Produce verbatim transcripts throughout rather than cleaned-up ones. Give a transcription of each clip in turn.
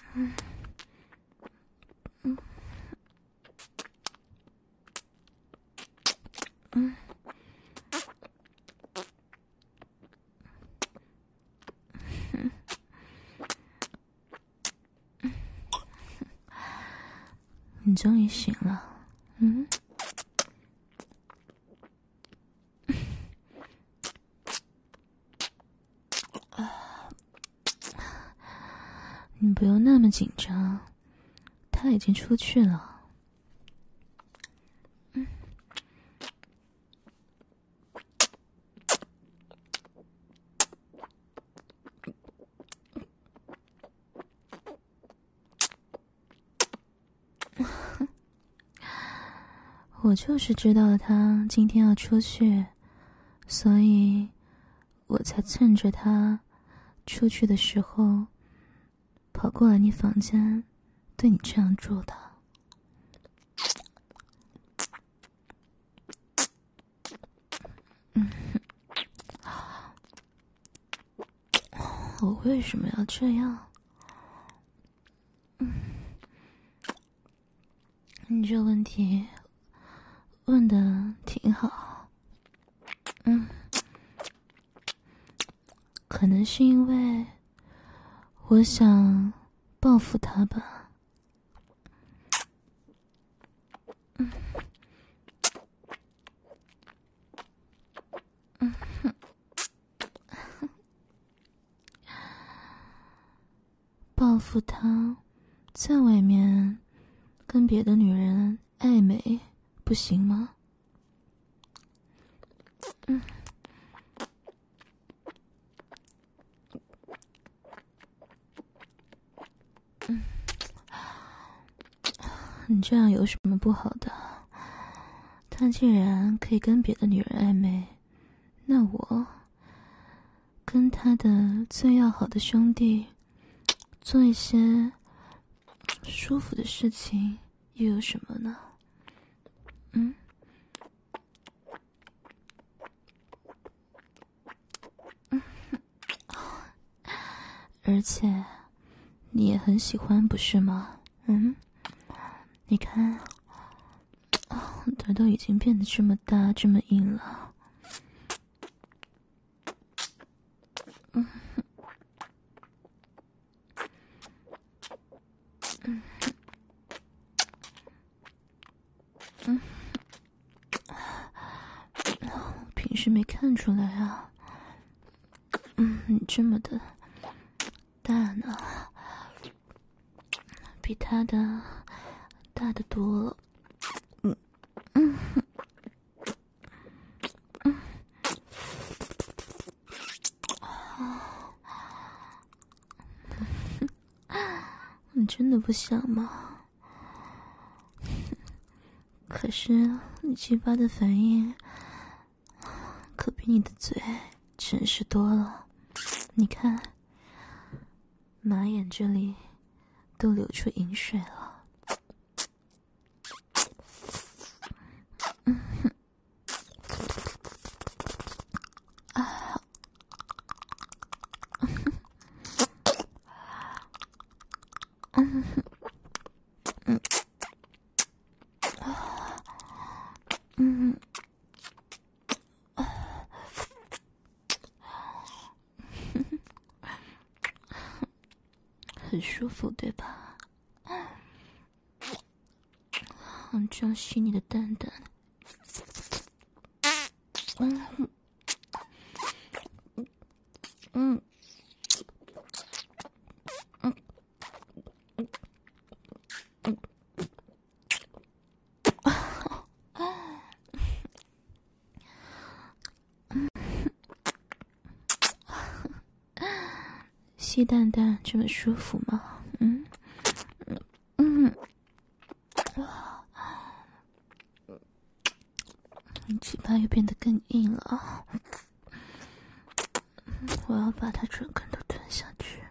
嗯嗯嗯嗯你终于醒了。嗯你不用那么紧张，他已经出去了。嗯我就是知道他今天要出去，所以我才趁着他出去的时候跑过来你房间对你这样做的。嗯，我为什么要这样？嗯，你这问题问得挺好。嗯，可能是因为我想报复他吧。嗯嗯哼，报复他在外面跟别的女人暧昧不行吗？嗯嗯，你这样有什么不好的？他既然可以跟别的女人暧昧，那我跟他的最要好的兄弟做一些舒服的事情又有什么呢？嗯，嗯，而且你也很喜欢不是吗？嗯，你看他都已经变得这么大这么硬了。嗯嗯嗯，平时没看出来啊。嗯，你这么的大呢，比他的大得多了。嗯嗯嗯，你真的不想吗？可是你鸡巴的反应可比你的嘴诚实多了。你看，马眼这里都流出饮水了。嗯哼，啊，嗯哼，嗯，嗯，很舒服，对吧？很珍惜你的蛋蛋。嗯哼，嗯嗯嗯，吸蛋蛋这么舒服吗？嗯嗯，你嘴巴又变得更硬了。我要把它整根都吞下去。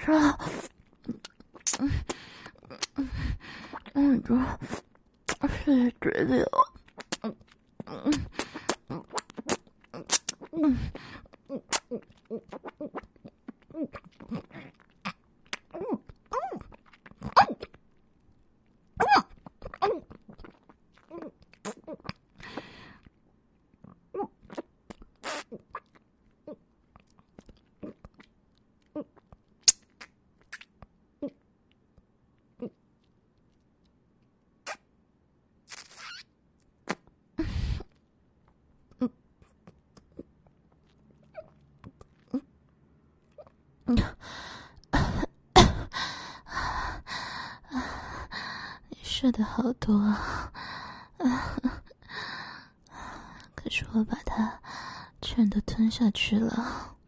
着，嗯嗯嗯，这是嘴里了，嗯嗯嗯嗯嗯嗯嗯嗯嗯。你说的好多啊，可是我把它全都吞下去了。